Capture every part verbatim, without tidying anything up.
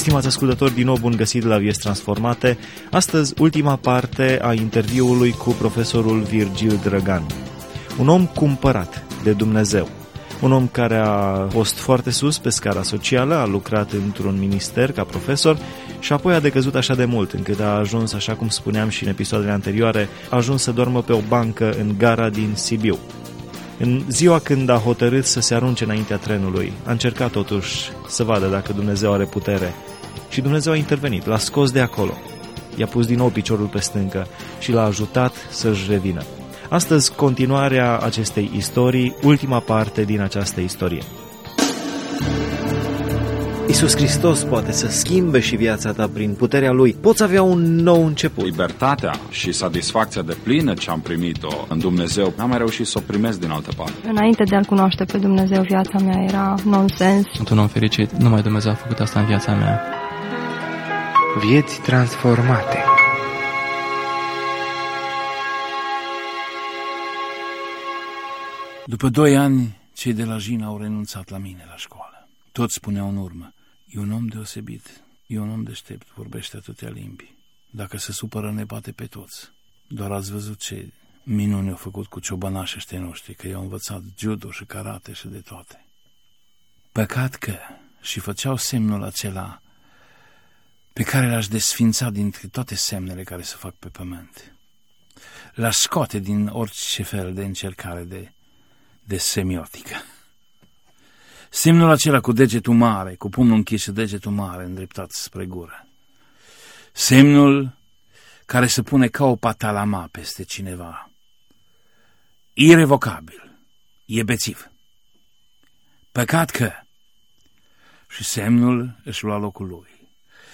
Stimați ascultători, din nou bun găsit la Vieți Transformate. Astăzi, ultima parte a interviului cu profesorul Virgil Drăgan. Un om cumpărat de Dumnezeu. Un om care a fost foarte sus pe scara socială, a lucrat într-un minister ca profesor și apoi a decăzut așa de mult încât a ajuns, așa cum spuneam și în episoadele anterioare, a ajuns să doarmă pe o bancă în gara din Sibiu. În ziua când a hotărât să se arunce înaintea trenului, a încercat totuși să vadă dacă Dumnezeu are putere. Și Dumnezeu a intervenit, l-a scos de acolo. I-a pus din nou piciorul pe stâncă și l-a ajutat să-și revină. Astăzi, continuarea acestei istorii, ultima parte din această istorie. Iisus Hristos poate să schimbe și viața ta prin puterea Lui. Poți avea un nou început. Libertatea și satisfacția de plină ce am primit-o în Dumnezeu, n-am mai reușit să o primesc din altă parte. Înainte de a-L cunoaște pe Dumnezeu, viața mea era nonsens. Sunt un om fericit, numai Dumnezeu a făcut asta în viața mea. Vieți transformate. După doi ani, cei de la Jina au renunțat la mine la școală. Toți spuneau în urmă, e un om deosebit, e un om deștept, vorbește atâtea limbi. Dacă se supără, ne bate pe toți. Doar ați văzut ce minuni au făcut cu ciobănașii ăștia noștri, că i-au învățat judo și karate și de toate. Păcat că și făceau semnul acela pe care l-aș desfința dintre toate semnele care se fac pe pământ. L-aș scoate din orice fel de încercare de, de semiotică. Semnul acela cu degetul mare, cu pumnul închis și degetul mare îndreptat spre gură. Semnul care se pune ca o patalama peste cineva. Irevocabil. E bețiv. Păcat că și semnul își lua locul lui.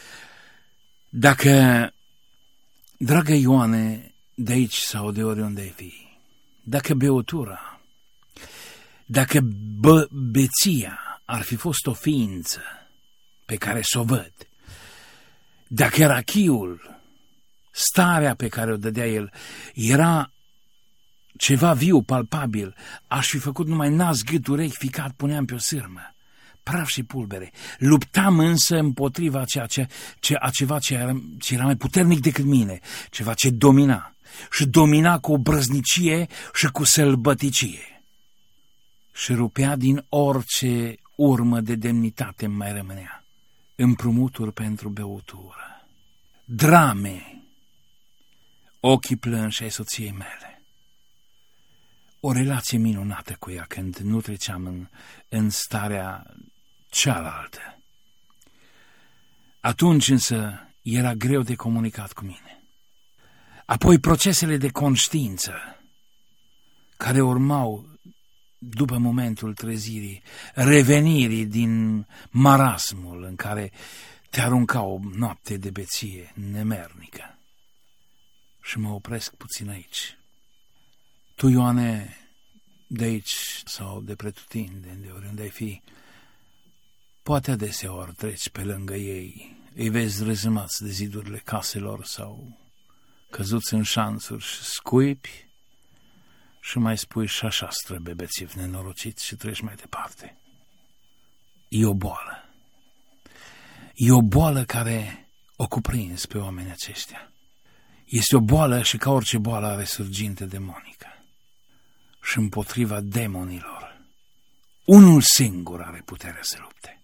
Dacă, dragă Ioane, de aici sau de oriunde ai fi, dacă beutura, dacă bă, beția ar fi fost o ființă pe care s-o văd, dacă rachiul, starea pe care o dădea el, era ceva viu, palpabil, aș fi făcut numai nas, gât, urechi, ficat, puneam pe o sârmă, praf și pulbere. Luptam însă împotriva ceea ce, ce, a ceva ce era, ce era mai puternic decât mine, ceva ce domina, și domina cu brăznicie și cu sălbăticie. Și rupea din orice urmă de demnitate îmi mai rămânea. Împrumuturi pentru beutură, drame, ochii plânși ai soției mele. O relație minunată cu ea când nu treceam în, în starea cealaltă. Atunci însă era greu de comunicat cu mine. Apoi procesele de conștiință care urmau după momentul trezirii, revenirii din marasmul în care te arunca o noapte de beție nemernică. Și mă opresc puțin aici. Tu, Ioane, de aici sau de pretutindeni, de oriunde ai fi, poate adeseori treci pe lângă ei, îi vezi rezâmați de zidurile caselor sau căzuți în șanțuri și scuipi, și mai spui și așa străbe bețiv nenorocit și treci mai departe. E o boală. E o boală care o cuprins pe oamenii aceștia. Este o boală și ca orice boală are surginte demonică. Și împotriva demonilor, unul singur are puterea să lupte.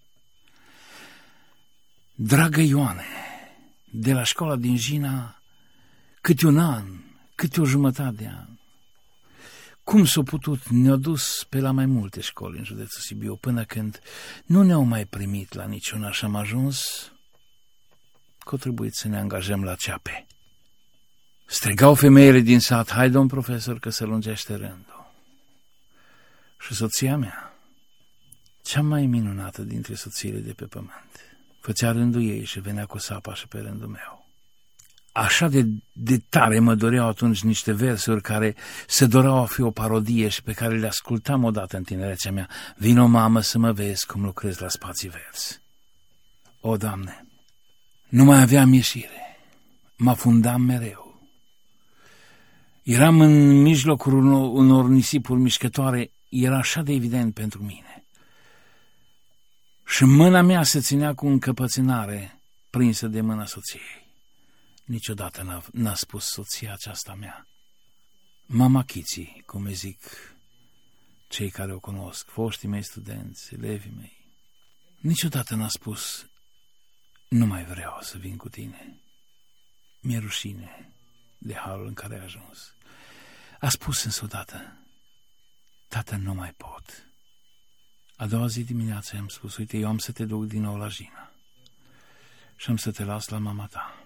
Dragă Ioane, de la școala din Jina, câte un an, câte o jumătate de an, cum s-a putut, ne-au dus pe la mai multe școli în județul Sibiu, până când nu ne-au mai primit la niciuna și am ajuns că a trebuit să ne angajăm la ceape. Strigau femeile din sat, hai, domn profesor, că se lungește rândul. Și soția mea, cea mai minunată dintre soțiile de pe pământ, făcea rândul ei și venea cu sapa și pe rândul meu. Așa de, de tare mă doreau atunci niște versuri care se doreau a fi o parodie și pe care le ascultam odată în tinerețea mea. Vino, mamă, să mă vezi cum lucrez la spații verzi. O, Doamne, nu mai aveam ieșire, mă afundam mereu. Eram în mijlocul unor, unor nisipuri mișcătoare, era așa de evident pentru mine. Și mâna mea se ținea cu încăpățânare prinsă de mâna soției. Niciodată n-a, n-a spus soția aceasta mea. Mama Chiții, cum îi zic cei care o cunosc, foștii mei studenți, elevii mei. Niciodată n-a spus, nu mai vreau să vin cu tine. Mi-e rușine de halul în care ai ajuns. A spus însă odată, tată, nu mai pot. A doua zi dimineața i-am spus, uite, eu am să te duc din nou la Jina și am să te las la mama ta.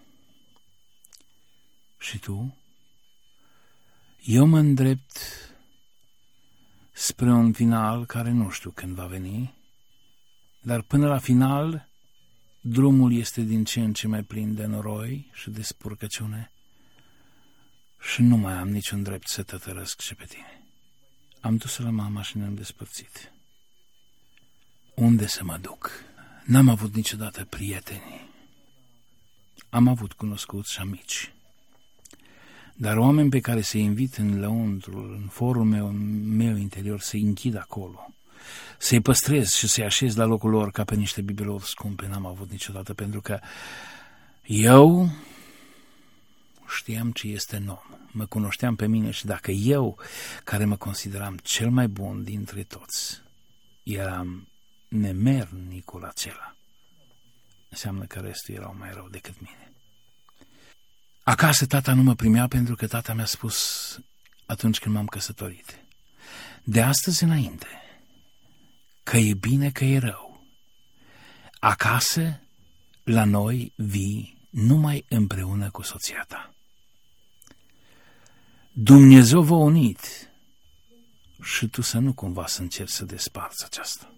Și tu? Eu mă îndrept spre un final care nu știu când va veni, dar până la final drumul este din ce în ce mai plin de noroi și de spurcăciune și nu mai am niciun drept să te tărăsc și pe tine. Am dus-o la mama și ne-am despărțit. Unde să mă duc? N-am avut niciodată prieteni. Am avut cunoscuți și amici. Dar oameni pe care se invit în lăuntrul, în forul meu, meu interior, să-i închid acolo, să-i păstrez și să-i așez la locul lor ca pe niște bibelouri scumpe, n-am avut niciodată, pentru că eu știam ce este un om, mă cunoșteam pe mine și dacă eu, care mă consideram cel mai bun dintre toți, eram nemernicul acela, înseamnă că restul erau mai rău decât mine. Acasă tata nu mă primea pentru că tata mi-a spus atunci când m-am căsătorit, de astăzi înainte, că e bine, că e rău. Acasă, la noi, vii numai împreună cu soția ta. Dumnezeu v-a unit și tu să nu cumva să încerci să desparți aceasta.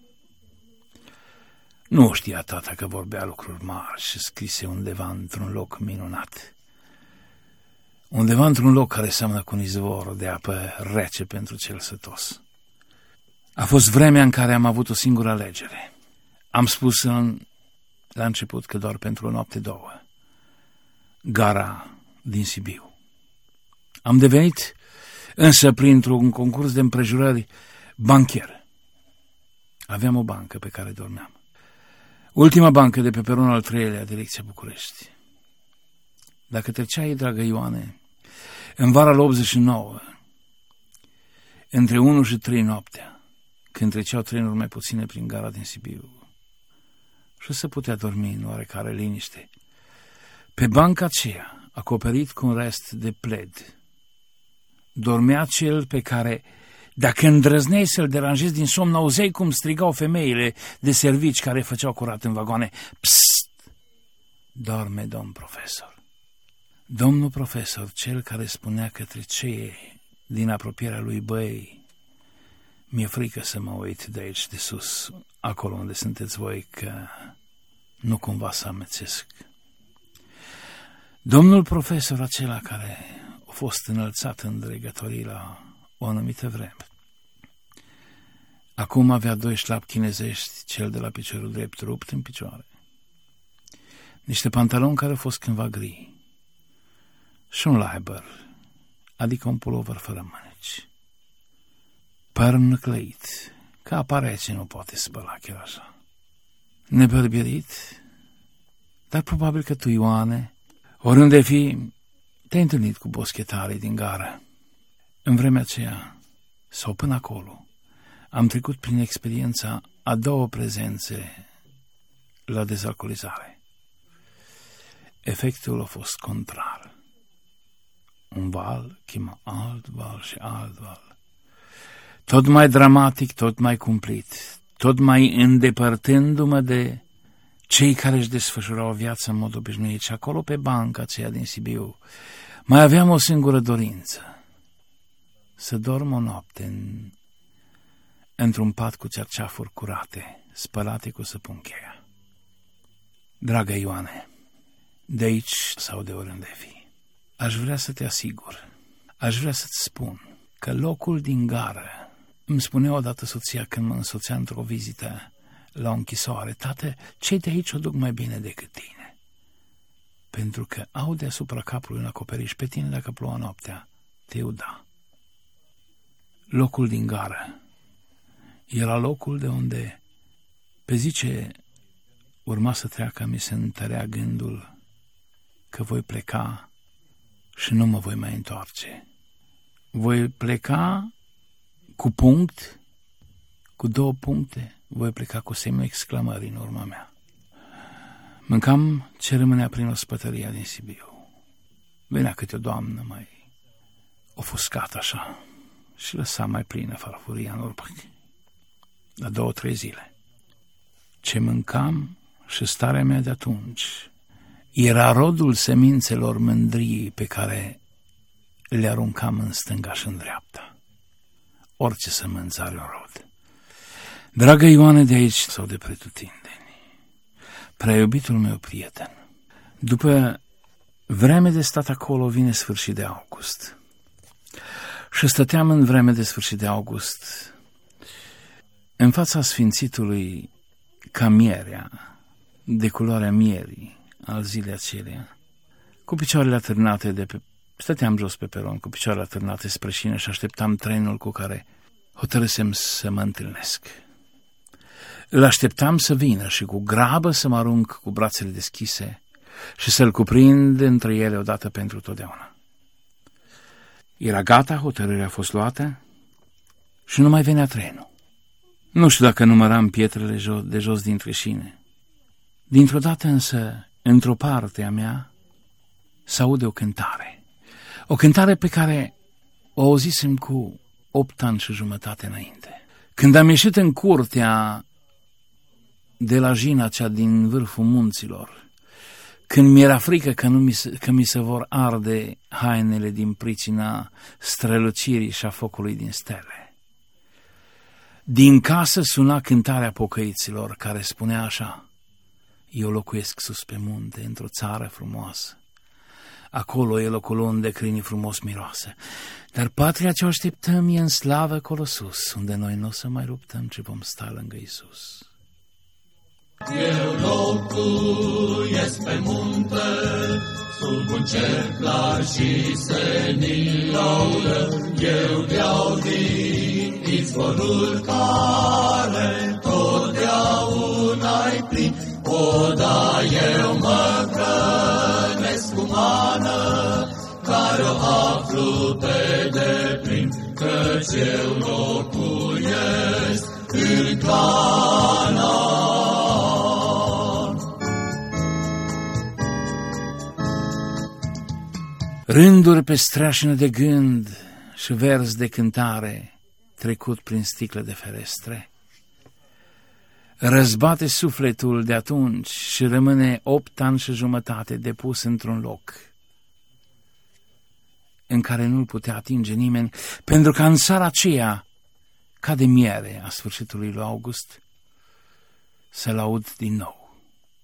Nu știa tata că vorbea lucruri mari și scrise undeva într-un loc minunat. Undeva într-un loc care seamănă cu un izvor de apă rece pentru cel sătos. A fost vremea în care am avut o singură alegere. Am spus în, la început că doar pentru o noapte două. Gara din Sibiu. Am devenit însă printr-un concurs de împrejurări bancher. Aveam o bancă pe care dormeam. Ultima bancă de pe peronul al treilea, direcția București. Dacă treceai, dragă Ioane, în vara la optzeci și nouă, între unu și trei noaptea, când treceau trenuri mai puține prin gara din Sibiu, și se putea dormi în oarecare liniște, pe banca aceea, acoperit cu un rest de pled, dormea cel pe care, dacă îndrăzneai să-l deranjezi din somn, auzeai cum strigau femeile de servici care făceau curat în vagoane. Psst! Dorme, domn profesor. Domnul profesor, cel care spunea către cei din apropierea lui, băi, mi-e frică să mă uit de aici de sus, acolo unde sunteți voi, că nu cumva să amețesc. Domnul profesor acela care a fost înălțat în dregătorii la o anumită vreme, acum avea doi șlapi chinezești, cel de la piciorul drept rupt în picioare, niște pantaloni care au fost cândva gri și un laiber, adică un pulover fără mâneci, păr năclăit, că apa rece nu poate spăla chiar așa, nebărbierit, dar probabil că tu, Ioane, oriunde fi, te-ai întâlnit cu boschetarii din gară. În vremea aceea, sau până acolo, am trecut prin experiența a două prezențe la dezalcoolizare. Efectul a fost contrar. Un val chema alt val și alt val. Tot mai dramatic, tot mai cumplit, tot mai îndepărtându-mă de cei care își desfășurau viața în mod obișnuit. Și acolo, pe banca aceea din Sibiu, mai aveam o singură dorință: să dorm o noapte în, într-un pat cu cerceafuri curate, spălate cu săpun cheia. Dragă Ioane, de aici sau de oriunde fi, aș vrea să te asigur, aș vrea să-ți spun că locul din gară, îmi spunea odată soția când mă însoțea într-o vizită la o închisoare: tată, cei de aici o duc mai bine decât tine, pentru că au deasupra capului un acoperiș. Pe tine, dacă ploua noaptea, te iuda. Locul din gară era locul de unde, pe zi ce urma să treacă, mi se întărea gândul că voi pleca și nu mă voi mai întoarce. Voi pleca cu punct, cu două puncte, voi pleca cu semnul exclamării în urma mea. Mâncam ce rămânea prin ospătăria din Sibiu. Venea câte o doamnă mai ofuscată așa și lăsa mai plină farfuria în urmă. La două, trei zile. Ce mâncam și starea mea de atunci era rodul semințelor mândriei pe care le aruncam în stânga și în dreapta. Orice sămânță are un rod. Dragă Ioane de aici sau de pretutindeni, prea iubitul meu prieten, după vreme de stat acolo vine sfârșit de august. Și stăteam în vreme de sfârșit de august în fața sfințitului ca mierea, de culoarea mierii al zilei acelea, cu picioarele atârnate de pe... Stăteam jos pe peron, cu picioarele atârnate spre șine și așteptam trenul cu care hotărâsem să mă întâlnesc. Îl așteptam să vină și cu grabă să mă arunc cu brațele deschise și să-l cuprind între ele odată pentru totdeauna. Era gata, hotărârea a fost luată și nu mai venea trenul. Nu știu dacă număram pietrele de jos dintre șine. Dintr-o dată însă, într-o parte a mea, s-aude o cântare. O cântare pe care o auzisem cu opt ani și jumătate înainte. Când am ieșit în curtea de la jina cea din vârful munților, când mi-era frică că, nu mi se, că mi se vor arde hainele din pricina strălucirii și a focului din stele. Din casă suna cântarea pocăiților care spunea așa: eu locuiesc sus pe munte, într-o țară frumoasă. Acolo e locul unde crinii frumos miroase. Dar patria ce o așteptăm e în slavă acolo sus, unde noi nu o să mai luptăm, ci vom sta lângă Iisus. Eu locuiesc pe munte, sub un cer clar și senin laudă. Eu beau din izvorul care totdeauna-i plin. O, da, eu mă hrănesc cu mană, care o aflu pe deplin, căci eu locuiesc în Canaan. Rânduri pe streașină de gând și vers de cântare trecut prin sticle de ferestre. Răzbate sufletul de atunci și rămâne opt ani și jumătate depus într-un loc în care nu-l putea atinge nimeni, pentru că în seara aceea, ca de miere a sfârșitului lui August, să-l aud din nou.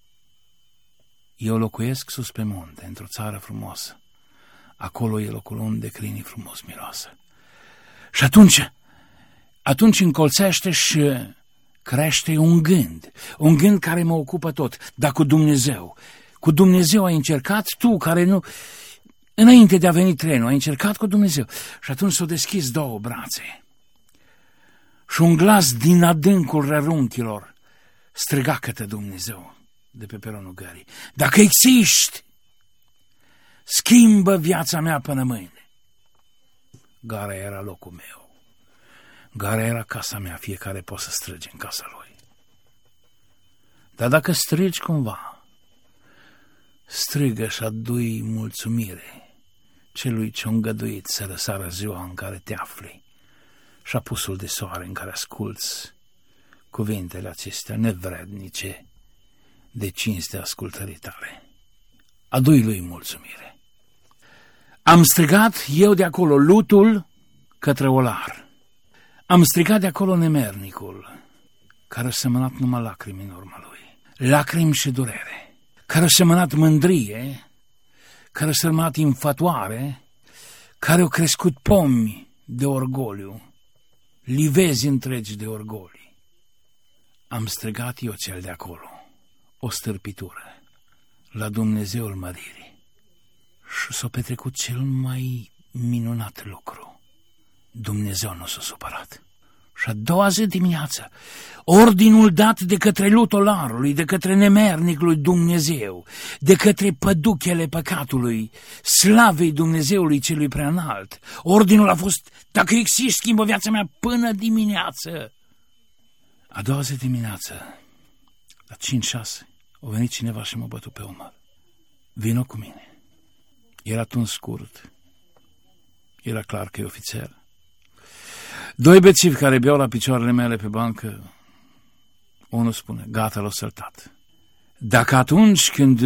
Eu locuiesc sus pe munte, într-o țară frumoasă. Acolo e locul unde crinii frumos miroasă. Și atunci, atunci încolțește și crește un gând, un gând care mă ocupă tot, dar cu Dumnezeu. Cu Dumnezeu ai încercat tu, care nu... Înainte de a veni trenul, ai încercat cu Dumnezeu. Și atunci s-au deschis două brațe. Și un glas din adâncul rărunchilor striga către Dumnezeu de pe peronul gării: dacă existi, schimbă viața mea până mâine. Gara era locul meu. Gara era casa mea, fiecare poate să strige în casa lui. Dar dacă strigi cumva, strigă și adu-i mulțumire celui ce-a îngăduit să răsară ziua în care te afli și apusul de soare în care asculți cuvintele acestea nevrednice de cinste ascultării tale. Adu-i lui mulțumire. Am strigat eu de acolo lutul către olar. Am strigat de acolo nemernicul, care a semănat numai lacrimi în urma lui. Lacrimi și durere. Care a semănat mândrie, care a semănat infatuare, care au crescut pomi de orgoliu, livezi întregi de orgolii. Am strigat eu cel de acolo, o stârpitură, la Dumnezeul măririi. Și s-a petrecut cel mai minunat lucru. Dumnezeu nu s-a supărat Și a doua zi dimineață, ordinul dat de către lutolarului, de către nemernicul Dumnezeu, de către păduchele păcatului, slavei Dumnezeului celui preanalt, ordinul a fost, dacă există, schimbă viața mea până dimineață. A doua zi dimineață, la cinci șase, a venit cineva și m-a bătut pe umăr. Vino cu mine. Era tuns scurt. Era clar că e ofițer. Doi bețivi care beau la picioarele mele pe bancă, unul spune, gata, l-a săltat. Dacă atunci când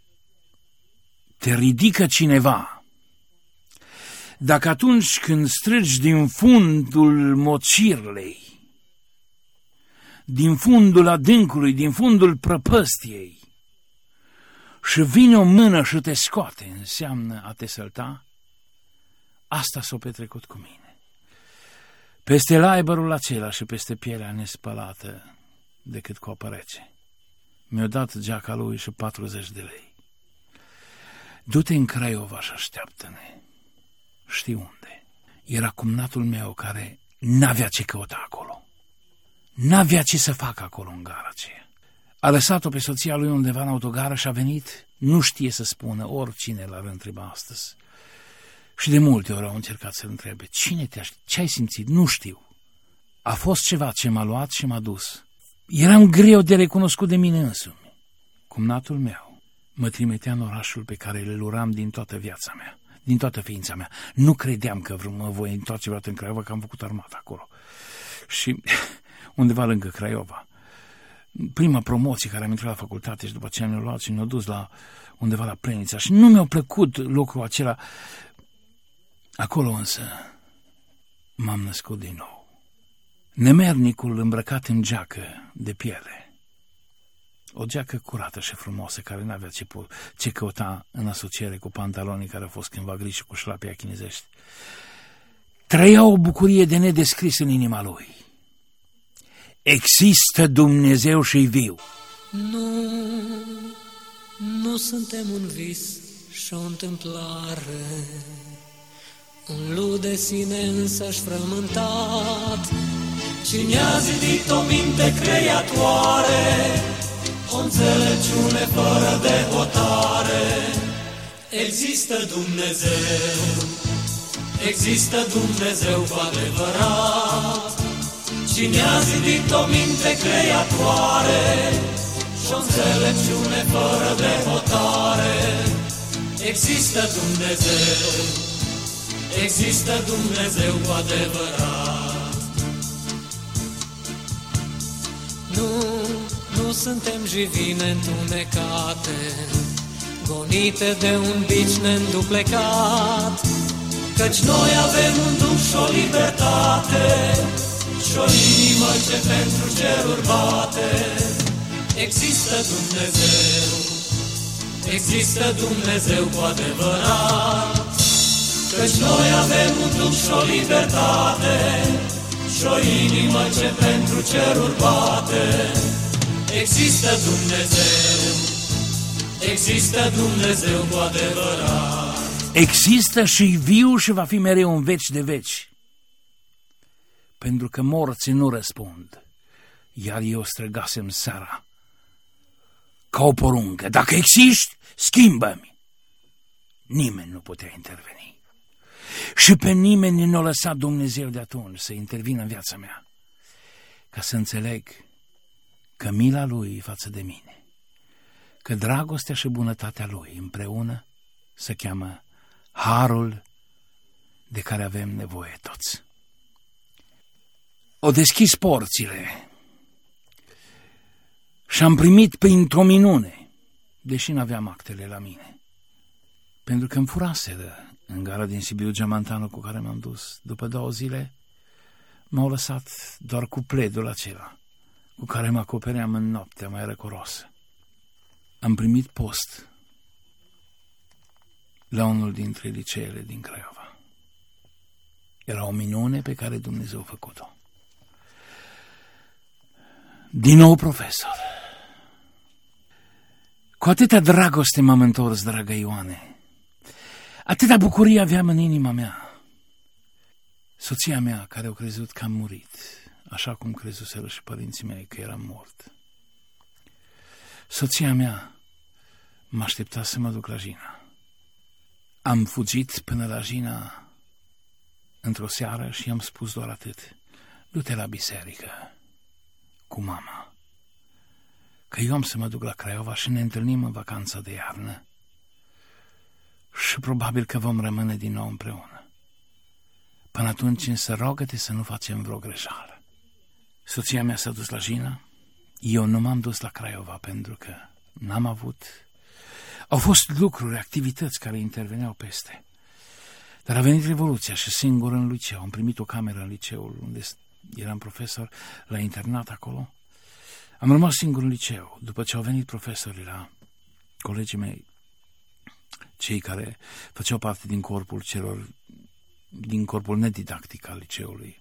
te ridică cineva, dacă atunci când strigi din fundul mocirlei, din fundul adâncului, din fundul prăpăstiei, și vine o mână și te scoate, înseamnă a te sălta, asta s-a petrecut cu mine. Peste laibărul acela și peste pielea nespălată decât cu apă rece. Mi-a dat geaca lui și patruzeci de lei. Du-te în Craiova și așteaptă-ne. Știi unde? Era cumnatul meu care n-avea ce căuta acolo. N-avea ce să facă acolo în gara aceea. A lăsat-o pe soția lui undeva în autogară și a venit, nu știe să spună, oricine l-ar întreba astăzi. Și de multe ori au încercat să-l întrebe, cine te aștept? Ce ai simțit? Nu știu. A fost ceva ce m-a luat și m-a dus. Eram greu de recunoscut de mine însumi. Cumnatul meu mă trimitea în orașul pe care îl uram din toată viața mea, din toată ființa mea. Nu credeam că mă voi întoarce vreodată în Craiova, că am făcut armata acolo. Și undeva lângă Craiova. Prima promoție care am intrat la facultate și după aceea ne-au luat și ne-au dus la undeva la Plenița și nu mi-a plăcut locul acela. Acolo însă m-am născut din nou. Nemernicul îmbrăcat în geacă de piele, o geacă curată și frumoasă care n-avea ce, ce căuta în asociere cu pantalonii care au fost cândva gri și cu șlapia chinezești, trăia o bucurie de nedescris în inima lui. Există Dumnezeu și-i viu. Nu, nu suntem un vis și o întâmplare, un lut de sine însăși frământat. Cine a zidit o minte creatoare, o înțelepciune fără de hotare? Există Dumnezeu, există Dumnezeu cu adevărat. Cine a zidit o minte creatoare și o înțelepciune fără de hotare? Există Dumnezeu, există Dumnezeu cu adevărat. Nu, nu suntem jivine întunecate, gonite de un bici neînduplecat, căci noi avem un duh și o libertate și o inimă ce pentru ceruri bate. Există Dumnezeu, există Dumnezeu cu adevărat, căci noi avem un duh și o libertate și o inimă ce pentru ceruri bate. Există Dumnezeu, există Dumnezeu cu adevărat. Există și viu și va fi mereu în veci de veci. Pentru că morții nu răspund, iar eu străgasem seara ca o poruncă. Dacă existi, schimbă-mi. Nimeni nu putea interveni. Și pe nimeni nu a lăsat Dumnezeu de atunci să intervină în viața mea, ca să înțeleg că mila Lui față de mine, că dragostea și bunătatea Lui împreună se cheamă harul de care avem nevoie toți. O deschis porțile și am primit printr-o minune, deși n-aveam actele la mine, pentru că îmi furaseră în gara din Sibiu geamantanul cu care m-am dus. După două zile m-au lăsat doar cu pledul acela cu care mă acopeream în noaptea mai răcorosă. Am primit post la unul dintre liceele din Craiova. Era o minune pe care Dumnezeu a făcut-o. Din nou profesor. Cu atâta dragoste m-am întors, dragă Ioane. Atâta bucurie aveam în inima mea. Soția mea, care a crezut că am murit, așa cum crezuseră și părinții mei că eram mort. Soția mea mă aștepta să mă duc la Jina. Am fugit până la Jina într-o seară și i-am spus doar atât: du-te la biserică cu mama, că eu am să mă duc la Craiova și ne întâlnim în vacanța de iarnă și probabil că vom rămâne din nou împreună. Până atunci însă rogă-te să nu facem vreo greșeală. Soția mea s-a dus la Jina, eu nu m-am dus la Craiova pentru că n-am avut... Au fost lucruri, activități care interveneau peste. Dar a venit Revoluția și singur în liceu. Am primit o cameră în liceul unde eram profesor, la internat acolo. Am rămas singur în liceu. După ce au venit profesorii la colegii mei, cei care făceau parte din corpul celor, din corpul nedidactic al liceului,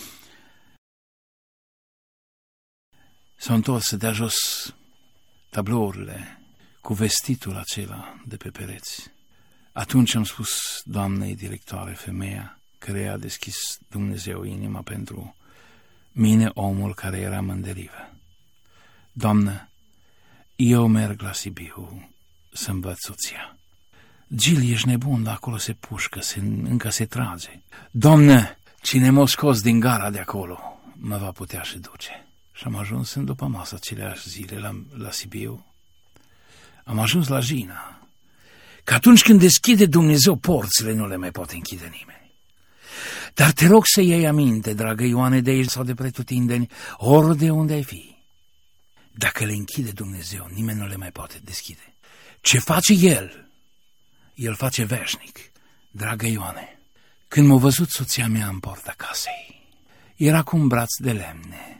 s-au întors să dea jos tablourile cu vestitul acela de pe pereți. Atunci am spus doamnei directoare, femeia care a deschis Dumnezeu inima pentru mine, omul care eram în derivă: doamnă, eu merg la Sibiu să învăț soția. Gil, ești nebun, dar acolo se pușcă, se, încă se trage. Doamnă, cine m-a scos din gara de acolo mă va putea și duce. Și am ajuns în după masă aceleași zile la, la Sibiu. Am ajuns la Jina, că atunci când deschide Dumnezeu porțile, nu le mai poate închide nimeni. Dar te rog să iei aminte, dragă Ioane, de aici sau de pretutindeni, ori de unde ai fi. Dacă le închide Dumnezeu, nimeni nu le mai poate deschide. Ce face El, El face veșnic. Dragă Ioane, când m-a văzut soția mea în poarta casei, era cu un braț de lemne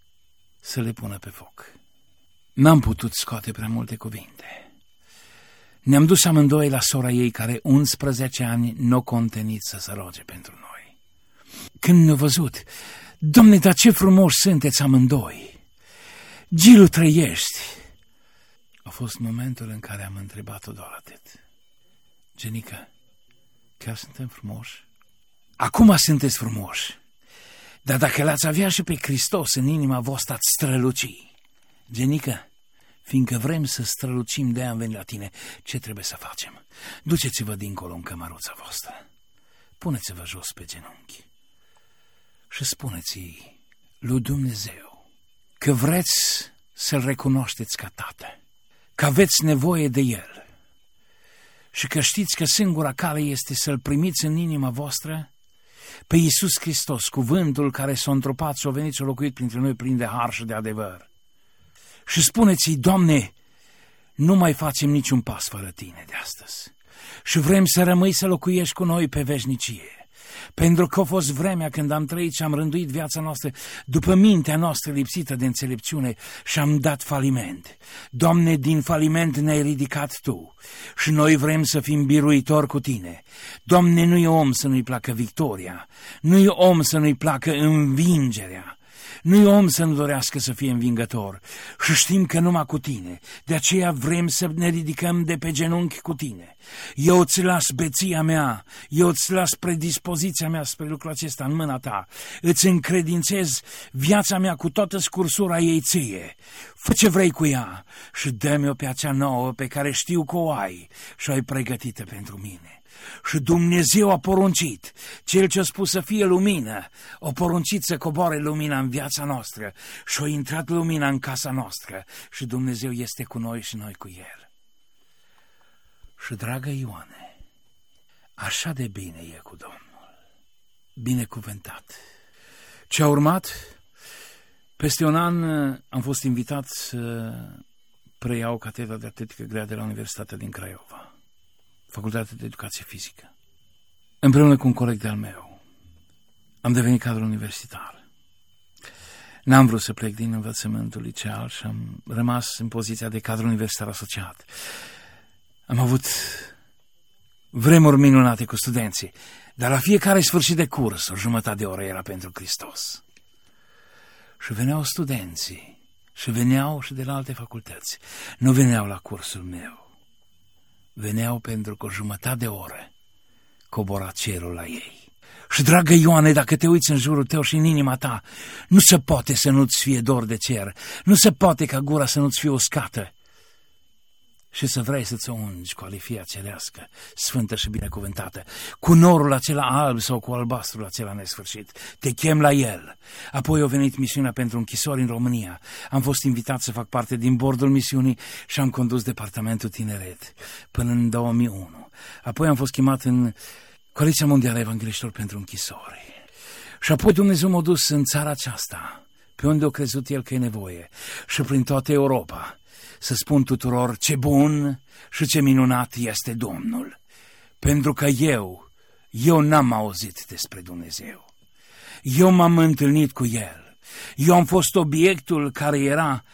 să le pună pe foc. N-am putut scoate prea multe cuvinte. Ne-am dus amândoi la sora ei, care unsprezece ani n-o contenit să se roage pentru noi. Când ne-a văzut: Doamne, dar ce frumoși sunteți amândoi! Gilu, trăiești! A fost momentul în care am întrebat-o doar atât: Genică, chiar suntem frumoși? Acum sunteți frumoși, dar dacă l-ați avea și pe Hristos în inima voastră, ați străluci. Genică, fiindcă vrem să strălucim, de-aia am venit la tine. Ce trebuie să facem? Duceți-vă dincolo în cămăruța voastră, puneți-vă jos pe genunchi și spuneți-i lui Dumnezeu că vreți să-L recunoașteți ca Tată, că aveți nevoie de El și că știți că singura cale este să-L primiți în inima voastră pe Iisus Hristos, cuvântul care s-a întrupat și a venit și a locuit printre noi plin de har și de adevăr. Și spuneți-i: Doamne, nu mai facem niciun pas fără Tine de astăzi și vrem să rămâi să locuiești cu noi pe veșnicie, pentru că a fost vremea când am trăit și am rânduit viața noastră după mintea noastră lipsită de înțelepciune și am dat faliment. Doamne, din faliment ne-ai ridicat Tu și noi vrem să fim biruitori cu Tine. Doamne, nu-i om să nu-i placă victoria, nu-i om să nu-i placă învingerea, nu-i om să nu dorească să fie învingător și știm că numai cu Tine. De aceea vrem să ne ridicăm de pe genunchi cu Tine. Eu îți las beția mea, eu îți las predispoziția mea spre lucrul acesta în mâna Ta. Îți încredințez viața mea cu toată scursura ei Ție. Fă ce vrei cu ea și dă-mi-o pe acea nouă pe care știu că o ai și o ai pregătită pentru mine. Și Dumnezeu a poruncit, Cel ce a spus să fie lumină, a poruncit să coboare lumina în viața noastră și a intrat lumina în casa noastră și Dumnezeu este cu noi și noi cu El. Și, dragă Ioane, așa de bine e cu Domnul, binecuvântat. Ce a urmat? Peste un an am fost invitat să preiau catedra de atletică grea de la Universitatea din Craiova, Facultatea de Educație Fizică. Împreună cu un coleg de-al meu am devenit cadru universitar. N-am vrut să plec din învățământul liceal și am rămas în poziția de cadru universitar asociat. Am avut vremuri minunate cu studenții, dar la fiecare sfârșit de curs, o jumătate de oră era pentru Hristos. Și veneau studenții și veneau și de la alte facultăți. Nu veneau la cursul meu. Veneau pentru că o jumătate de oră cobora cerul la ei Și, dragă Ioane, dacă te uiți în jurul tău și în inima ta, nu se poate să nu-ți fie dor de cer, nu se poate ca gura să nu-ți fie uscată și să vrei să-ți o ungi cu alifia cerească, sfântă și binecuvântată, cu norul acela alb sau cu albastrul acela nesfârșit. Te chem la el. Apoi a venit misiunea pentru închisori în România. Am fost invitat să fac parte din bordul misiunii și am condus departamentul tineret până în două mii unu. Apoi am fost chemat în Coaliția Mondială a Evangeliștilor pentru Închisori. Și apoi Dumnezeu m-a dus în țara aceasta, pe unde a crezut El că e nevoie, și prin toată Europa, să spun tuturor ce bun și ce minunat este Domnul. Pentru că eu, eu n-am auzit despre Dumnezeu. Eu m-am întâlnit cu El. Eu am fost obiectul care era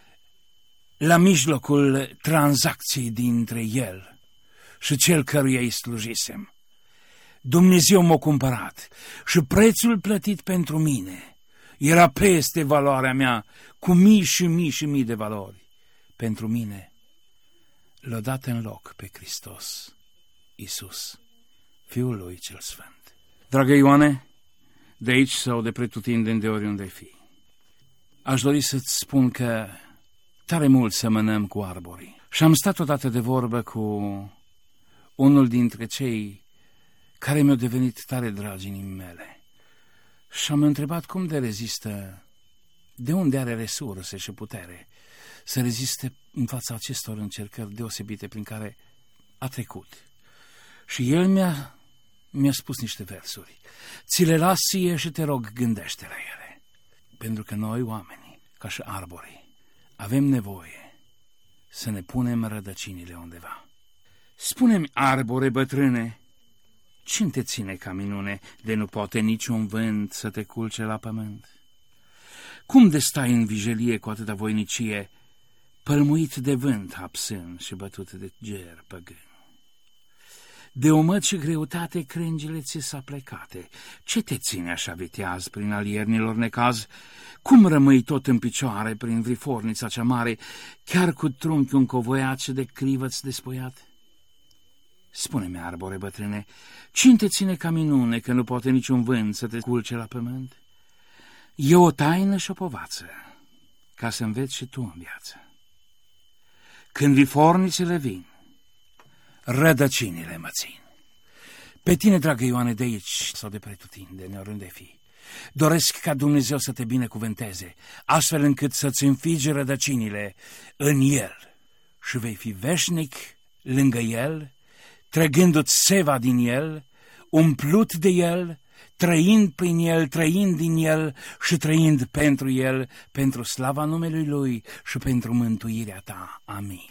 la mijlocul tranzacției dintre El și cel căruia îi slujisem. Dumnezeu m-a cumpărat și prețul plătit pentru mine era peste valoarea mea, cu mii și mii și mii de valori. Pentru mine l-a dat în loc pe Hristos, Iisus, Fiul Lui cel Sfânt. Dragă Ioane, de aici sau de pretutindeni, de oriunde fi, aș dori să-ți spun că tare mult semănăm cu arborii. Și am stat odată de vorbă cu unul dintre cei care mi-au devenit tare dragi inimii mele. Și am întrebat cum de rezistă, de unde are resurse și putere să reziste în fața acestor încercări deosebite prin care a trecut. Și el mi-a, mi-a spus niște versuri. Ți le las ție și te rog, gândește la ele. Pentru că noi, oamenii, ca și arborii, avem nevoie să ne punem rădăcinile undeva. Spune-mi, arbore bătrâne, cine te ține ca minune de nu poate niciun vânt să te culce la pământ? Cum de stai în vijelie cu atâta voinicie, pălmuit de vânt absân și bătut de ger păgân? De omăt și greutate crengile ți s-a plecate. Ce te ține așa viteaz prin al iernilor necaz? Cum rămâi tot în picioare prin vrifornița cea mare, chiar cu trunchiul încovoiat și de crivă-ți despoiat? Spune-mi, arbore bătrâne, cine te ține ca minune că nu poate niciun vânt să te culce la pământ? E o taină și o povață, ca să înveți și tu în viață. Când vifornițele vin, rădăcinile mă țin. Pe tine, dragă Ioane, de aici sau de pretutindeni, oriunde fi, doresc ca Dumnezeu să te binecuvânteze, astfel încât să-ți înfigi rădăcinile în El și vei fi veșnic lângă El, trăgându-ți seva din El, umplut de El, trăind prin El, trăind din El și trăind pentru El, pentru slava numelui Lui și pentru mântuirea ta. Amin.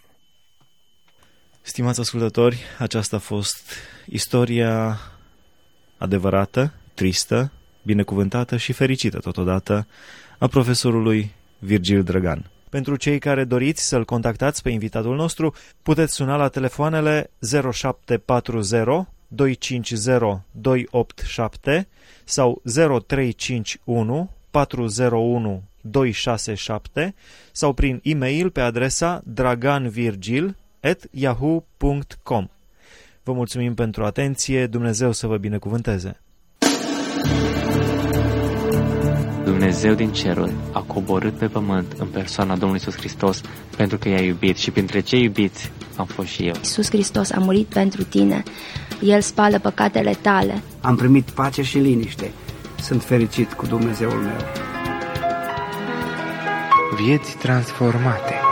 Stimați ascultători, aceasta a fost istoria adevărată, tristă, binecuvântată și fericită totodată a profesorului Virgil Drăgan. Pentru cei care doriți să-l contactați pe invitatul nostru, puteți suna la telefoanele zero șapte patru zero doi cinci zero doi opt șapte sau zero trei cinci unu patru zero unu doi șase șapte sau prin e-mail pe adresa draganvirgil at yahoo punct com. Vă mulțumim pentru atenție, Dumnezeu să vă binecuvânteze! Dumnezeu din ceruri a coborât pe pământ în persoana Domnului Iisus Hristos pentru că i-a iubit și printre cei iubiți am fost și eu. Iisus Hristos a murit pentru tine, El spală păcatele tale. Am primit pace și liniște, sunt fericit cu Dumnezeul meu. Vieți transformate.